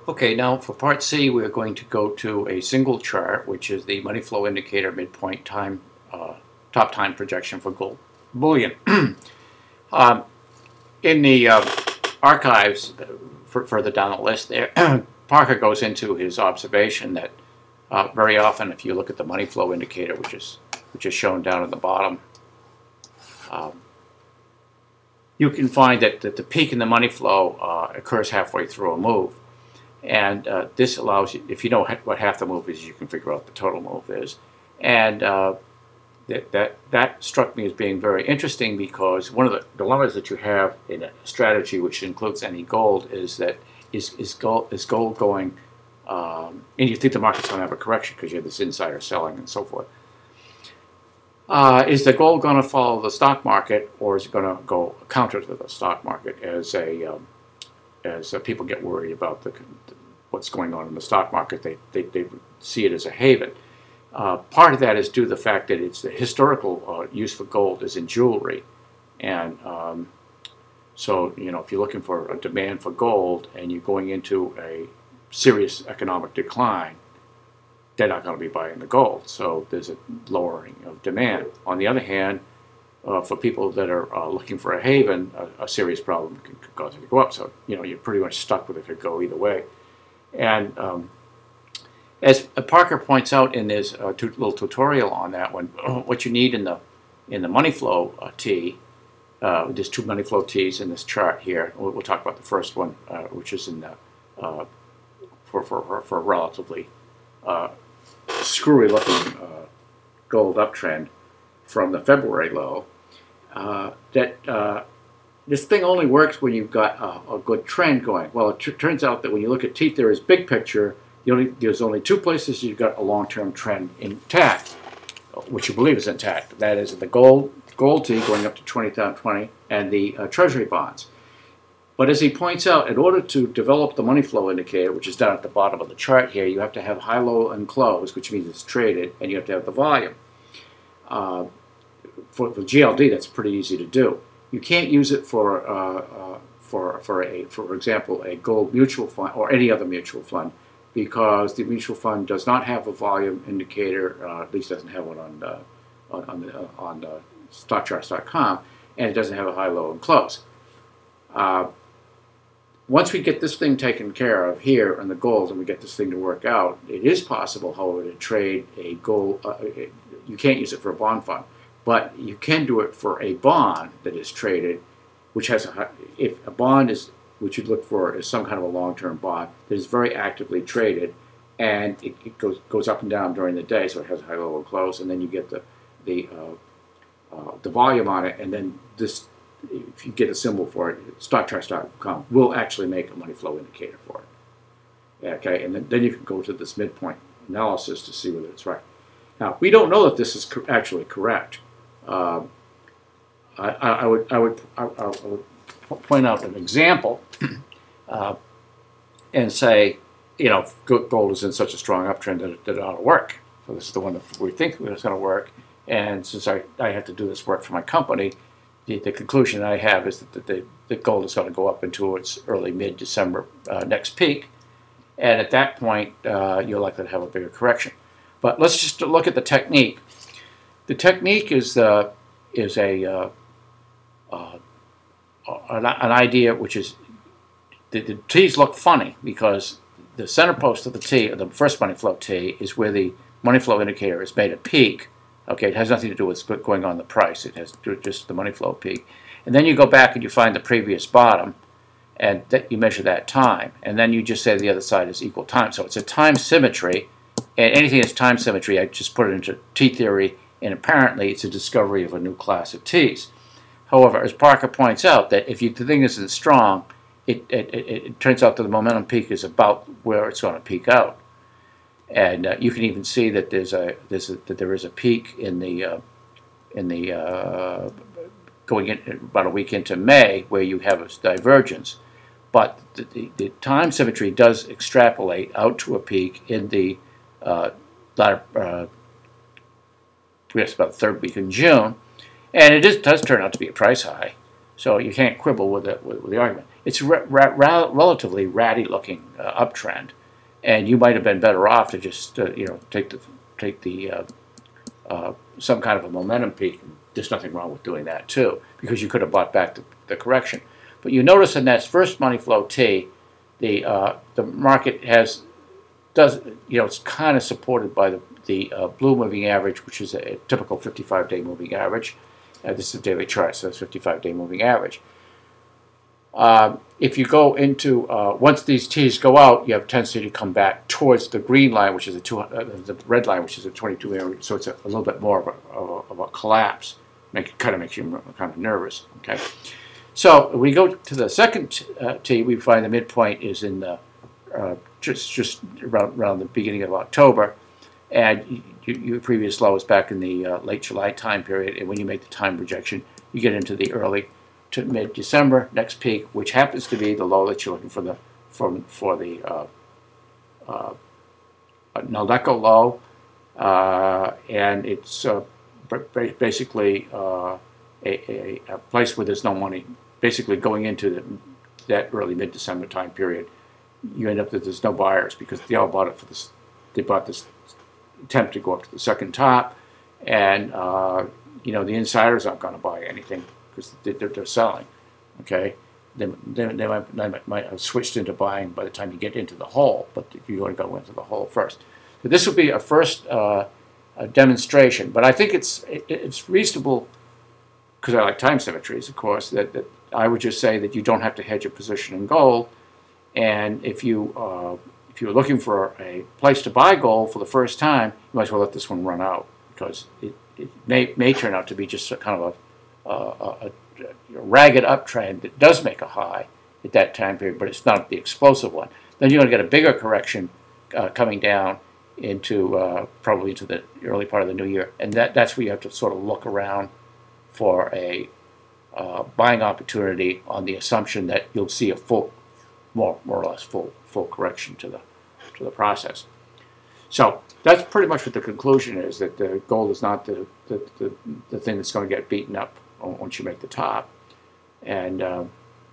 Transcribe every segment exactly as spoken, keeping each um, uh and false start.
Okay, now for part C, we're going to go to a single chart, which is the money flow indicator midpoint time, uh, top time projection for gold bullion. um, in the uh, archives, uh, for, further down the list there, Parker goes into his observation that uh, very often, if you look at the money flow indicator, which is which is shown down at the bottom, um, you can find that, that the peak in the money flow uh, occurs halfway through a move. And uh, this allows you, if you know what half the move is, you can figure out what the total move is. And uh, that, that that struck me as being very interesting, because one of the dilemmas that you have in a strategy which includes any gold is that is, is, gold, is gold going, um, and you think the market's going to have a correction because you have this insider selling and so forth. Uh, is the gold going to follow the stock market, or is it going to go counter to the stock market as a um, as uh, people get worried about the, what's going on in the stock market? They, they, they see it as a haven. Uh, part of that is due to the fact that it's the historical uh, use for gold is in jewelry. And um, so, you know, if you're looking for a demand for gold and you're going into a serious economic decline, they're not going to be buying the gold. So there's a lowering of demand. On the other hand, Uh, for people that are uh, looking for a haven, a, a serious problem can, can cause it to go up. So, you know, you're pretty much stuck with it. It could go either way. And um, as Parker points out in his uh, tu- little tutorial on that one, what you need in the in the money flow uh, T, uh, there's two money flow T's in this chart here. We'll, we'll talk about the first one, uh, which is in the uh, for, for, for a relatively uh, screwy-looking uh, gold uptrend from the February low. Uh, that uh, this thing only works when you've got a, a good trend going. Well, it t- turns out that when you look at T theory's big picture, you only, there's only two places you've got a long-term trend intact, which you believe is intact. That is the gold gold T going up to twenty twenty and the uh, Treasury bonds. But as he points out, in order to develop the money flow indicator, which is down at the bottom of the chart here, you have to have high, low, and close, which means it's traded, and you have to have the volume. Uh, For the G L D, that's pretty easy to do. You can't use it for, uh, uh, for, for a, for example, a gold mutual fund or any other mutual fund, because the mutual fund does not have a volume indicator, uh, at least doesn't have one on uh, on on, the, uh, on uh, stock charts dot com, and it doesn't have a high, low, and close. Uh, once we get this thing taken care of here in the gold, and we get this thing to work out, it is possible, however, to trade a gold. Uh, it, you can't use it for a bond fund. But you can do it for a bond that is traded, which has a, if a bond is, which you'd look for is some kind of a long-term bond that is very actively traded, and it, it goes goes up and down during the day, so it has a high, low, and close, and then you get the the uh, uh, the volume on it, and then this, if you get a symbol for it, stock charts dot com will actually make a money flow indicator for it. Okay, and then, then you can go to this midpoint analysis to see whether it's right. Now, we don't know that this is co- actually correct. Uh, I, I would I would I, I would point out an example uh, and say, you know, gold is in such a strong uptrend that it, that it ought to work. So this is the one that we think is going to work. And since I, I have to do this work for my company, the, the conclusion I have is that the, the, the gold is going to go up into its early mid-December uh, next peak. And at that point, uh, you're likely to have a bigger correction. But let's just look at the technique. The technique is uh, is a uh, uh, an, an idea which is the, the T's look funny because the center post of the T, the first money flow T, is where the money flow indicator is made at peak. Okay, it has nothing to do with what's going on in the price. It has to do with just the money flow peak. And then you go back and you find the previous bottom, and that you measure that time, and then you just say the other side is equal time. So it's a time symmetry, and anything that's time symmetry, I just put it into T theory. And apparently it's a discovery of a new class of T's. However, as Parker points out, that if you, the thing isn't strong, it, it, it, it turns out that the momentum peak is about where it's going to peak out. And uh, you can even see that there's a, there's a that there is a peak in the uh, in the uh, going in about a week into May where you have a divergence. But the, the, the time symmetry does extrapolate out to a peak in the uh, latter. Uh, I guess about the third week in June, and it is, does turn out to be a price high. So you can't quibble with it with, with the argument. It's a ra ra relatively ratty-looking uh, uptrend, and you might have been better off to just uh, you know take the take the uh, uh, some kind of a momentum peak. There's nothing wrong with doing that too, because you could have bought back the, the correction. But you notice in that first money flow T, the uh, the market has does you know it's kind of supported by the the uh, blue moving average, which is a, a typical fifty-five day moving average. Uh, this is a daily chart, so it's fifty-five day moving average. Uh, if you go into, uh, once these T's go out, you have a tendency to come back towards the green line, which is a two, uh, the red line, which is a twenty-two area, so it's a, a little bit more of a, of a, of a collapse. Make, it kind of makes you kind of nervous. Okay, so we go to the second uh, T, we find the midpoint is in the uh, just just around, around the beginning of October, and you, your previous low is back in the uh, late July time period. And when you make the time projection, you get into the early to mid-December next peak, which happens to be the low that you're looking for the from for the uh, uh, Naldeco low, uh, and it's uh, basically uh, a, a, a place where there's no money. Basically, going into the, that early mid-December time period, you end up that there's no buyers because they all bought it for this. They bought this attempt to go up to the second top, and uh, you know the insiders aren't going to buy anything because they're, they're selling. Okay, they, they, they, might, they might have switched into buying by the time you get into the hole, but you want to go into the hole first. So this would be a first uh, a demonstration, but I think it's it, it's reasonable because I like time symmetries, of course. That, that I would just say that you don't have to hedge your position in gold, and if you uh, if you're looking for a place to buy gold for the first time, you might as well let this one run out because it, it may may turn out to be just a kind of a, a, a, a ragged uptrend that does make a high at that time period, but it's not the explosive one. Then you're going to get a bigger correction uh, coming down into uh, probably into the early part of the new year, and that that's where you have to sort of look around for a uh, buying opportunity on the assumption that you'll see a full, more more or less full full correction to the to the process. So that's pretty much what the conclusion is, that the gold is not the the, the, the thing that's going to get beaten up once you make the top. And um,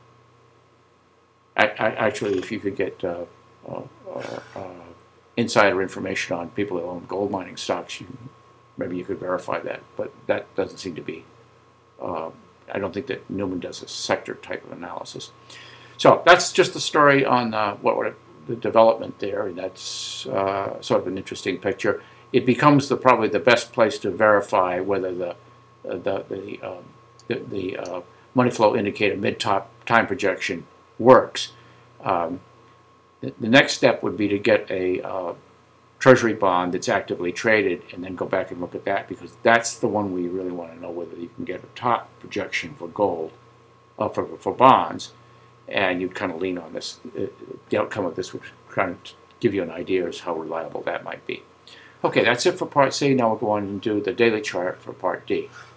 I, I, actually, if you could get uh, uh, uh, insider information on people that own gold mining stocks, you, maybe you could verify that. But that doesn't seem to be, uh, I don't think that Newman does a sector type of analysis. So that's just the story on uh, what would the development there, and that's uh, sort of an interesting picture. It becomes the probably the best place to verify whether the uh, the the, um, the, the uh, money flow indicator mid-top time projection works. Um, the, the next step would be to get a uh, treasury bond that's actively traded, and then go back and look at that, because that's the one where you really want to know whether you can get a top projection for gold, uh, for for bonds. And you'd kind of lean on this. The outcome of this would kind of give you an idea as how reliable that might be. Okay, that's it for part C. Now we'll go on and do the daily chart for part D.